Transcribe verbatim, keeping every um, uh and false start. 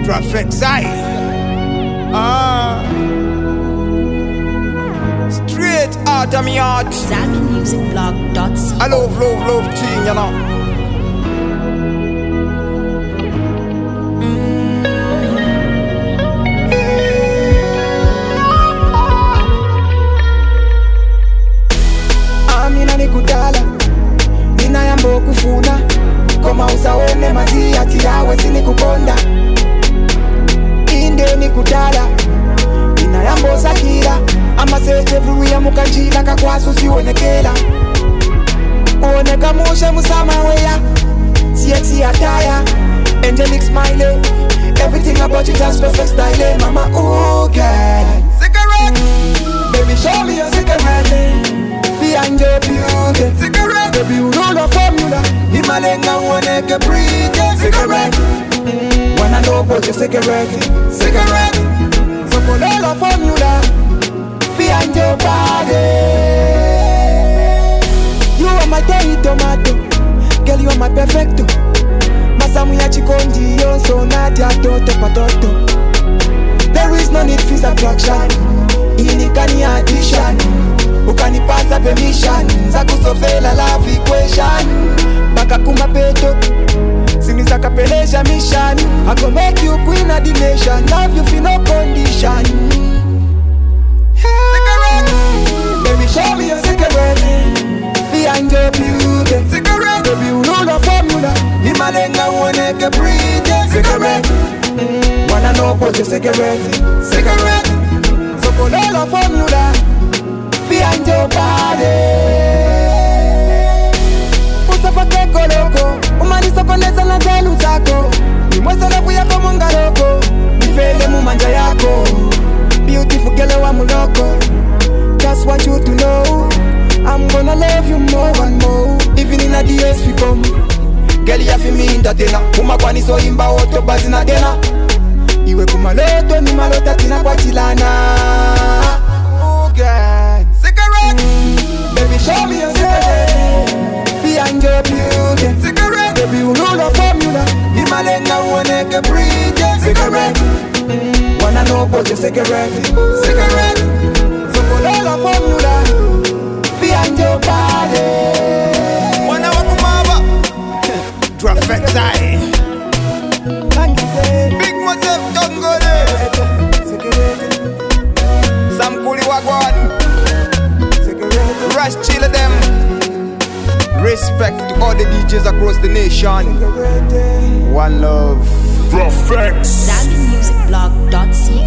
Prophet I. Ah. Straight out of me heart. Zambi Music Blog dot c o. I love, love, love thing, you know. Kudala nina yambo kufuna koma usaone mazi ati yawe sini kukonda inde ni kudala nina yambo zakira ama seje vuya mukanjila kakwasu siwonekela uoneka mushe musama weya sexy attire angelic smile everything about you just perfect style mama ooh girl cigarette baby show me your cigarette behind your beauty cigarette baby you know the formula Himalenga uoneke pretty cigarette mm. Wanna know about your cigarette cigarette so follow the formula behind your body. You are my day tomato girl, you are my perfecto masamu ya chikondi yonso nadia toto patoto. There is no need for subtraction inikani addition ukanipasa permission za kusovela love equation baka kumapeto sinisa kapelesha mission I go make you queen of the nation love you for no condition. Cigarette baby show me your cigarette behind your beauty cigarette baby you know the formula Himalenga uoneke pretty cigarette mm. Wanna know about your cigarette cigarette so follow the formula behind your body. Usafake koloko umanisa koneza na zelu zako nimweza lafu yako mongaroko nifele mumanja yako beautiful girl wa muloko. Just want you to know I'm gonna love you more and more even in a D S we come. Girl ya fi mi entertainer umakwani so imba oto bazi na dena iwe kumaloto ni malota tina kwa chilana. Oh girl cigarette mm. Baby show me your cigarette behind your beauty cigarette baby you know the formula Himalenga uoneke pretty cigarette mm. Wanna know about your cigarette cigarette so follow the formula behind your body. Wanna wakumaba Prophet I. Big myself don't go there. Some coolie wagwan Rush chill them. Respect to all the D Js across the nation. One love. Prophet Zambi Music Blog dot c o.